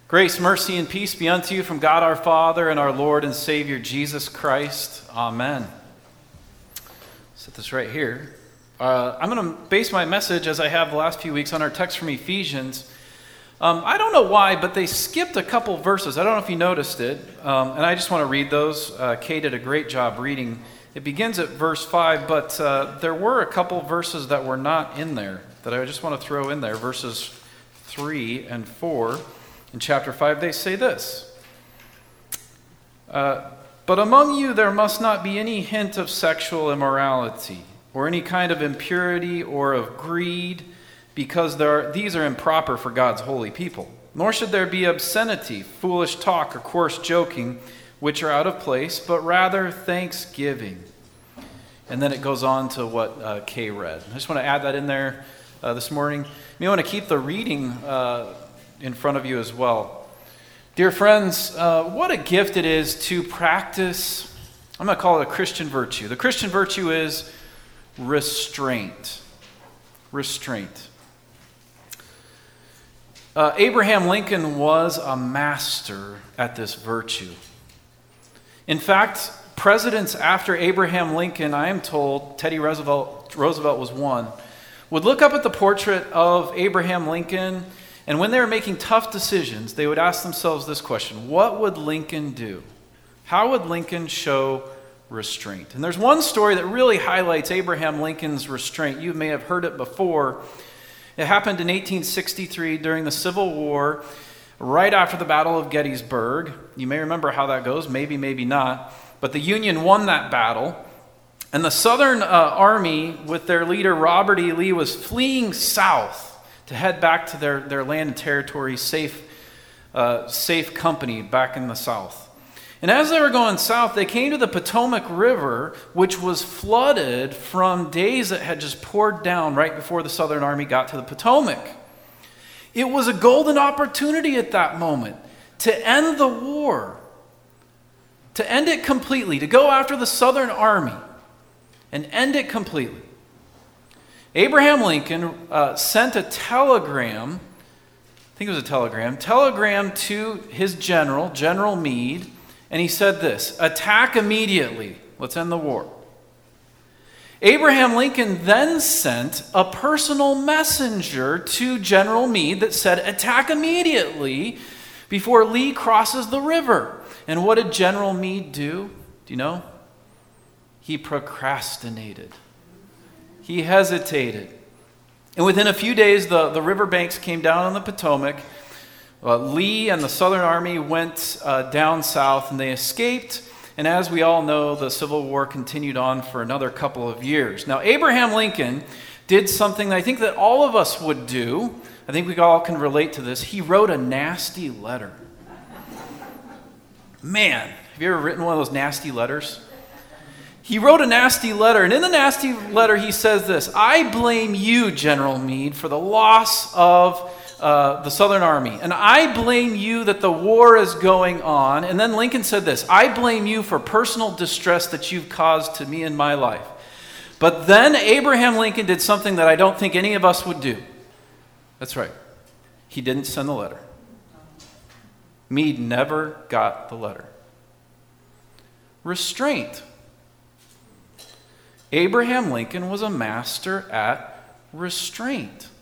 Grace, mercy, and peace be unto you from God our Father and our Lord and Savior Jesus Christ. Amen. Set this right here. I'm going to base my message, as I have the last few weeks, on our text from Ephesians. I don't know why, but they skipped a couple verses. I don't know if you noticed it, and I just want to read those. Kay did a great job reading. It begins at verse 5, but there were a couple verses that were not in there that I just want to throw in there. Verses 3 and 4 in chapter 5, they say this. But among you there must not be any hint of sexual immorality, or any kind of impurity or of greed, because these are improper for God's holy people. Nor should there be obscenity, foolish talk, or coarse joking, which are out of place, but rather thanksgiving. And then it goes on to what Kay read. I just want to add that in there this morning. You want to keep the reading in front of you as well. Dear friends, what a gift it is to practice, I'm going to call it a Christian virtue. The Christian virtue is restraint. Restraint. Abraham Lincoln was a master at this virtue. In fact, presidents after Abraham Lincoln, I am told, Teddy Roosevelt was one, would look up at the portrait of Abraham Lincoln, and when they were making tough decisions, they would ask themselves this question: what would Lincoln do? How would Lincoln show restraint? And there's one story that really highlights Abraham Lincoln's restraint. You may have heard it before. It happened in 1863 during the Civil War, right after the Battle of Gettysburg. You may remember how that goes, maybe, maybe not. But the Union won that battle, and the Southern Army, with their leader Robert E. Lee, was fleeing south to head back to their land and territory, safe company back in the South. And as they were going south, they came to the Potomac River, which was flooded from days that had just poured down right before the Southern Army got to the Potomac. It was a golden opportunity at that moment to end the war, to end it completely, to go after the Southern Army and end it completely. Abraham Lincoln sent a telegram, I think it was a telegram to his general, General Meade, and he said this: attack immediately. Let's end the war. Abraham Lincoln then sent a personal messenger to General Meade that said, attack immediately before Lee crosses the river. And what did General Meade do? Do you know? He procrastinated. He hesitated. And within a few days, the riverbanks came down on the Potomac. Lee and the Southern Army went down south, and they escaped. And as we all know, the Civil War continued on for another couple of years. Now, Abraham Lincoln did something that I think that all of us would do. I think we all can relate to this. He wrote a nasty letter. Man, have you ever written one of those nasty letters? He wrote a nasty letter, and in the nasty letter he says this: I blame you, General Meade, for the loss of the Southern Army, and I blame you that the war is going on. And then Lincoln said this: I blame you for personal distress that you've caused to me in my life. But then Abraham Lincoln did something that I don't think any of us would do. That's right. He didn't send the letter. Meade never got the letter. Restraint. Abraham Lincoln was a master at restraint.